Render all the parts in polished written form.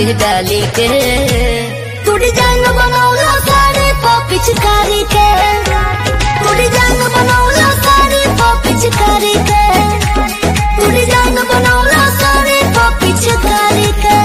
के डाली के तू डिजाइन बनौला साड़ी पो पिचकारी के तू डिजाइन बनौला साड़ी पो पिचकारी के तू डिजाइन बनौला साड़ी पो पिचकारी के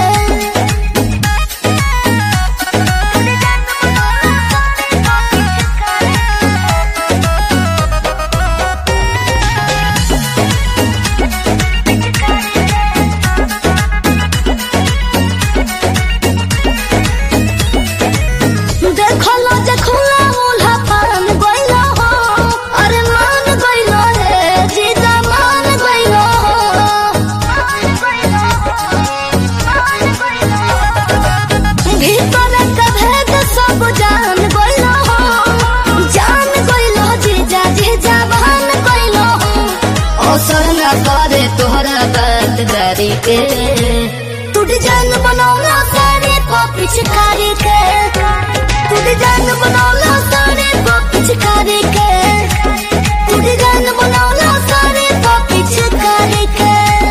तोहरा बात दारी के तू डिजाइन बनौला साड़ी पो पिचकारी के तू डिजाइन बनौला साड़ी पो पिचकारी के तू डिजाइन बनौला साड़ी पो पिचकारी के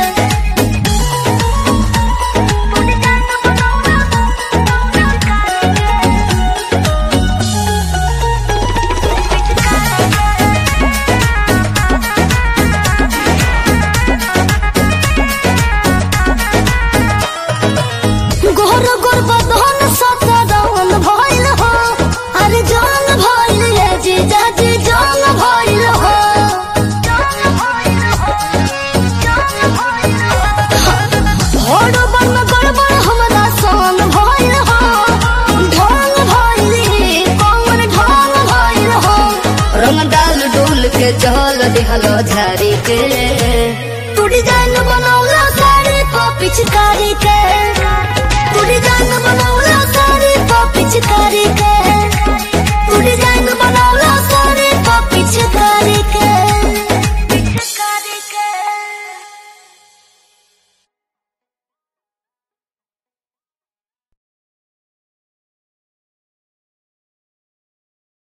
के चल दिहलो झारी के तू डिजाइन बनौला साड़ी पो पिचकारी के तू डिजाइन बनौला साड़ी पो पिचकारी के तू डिजाइन बनौला साड़ी पो पिचकारी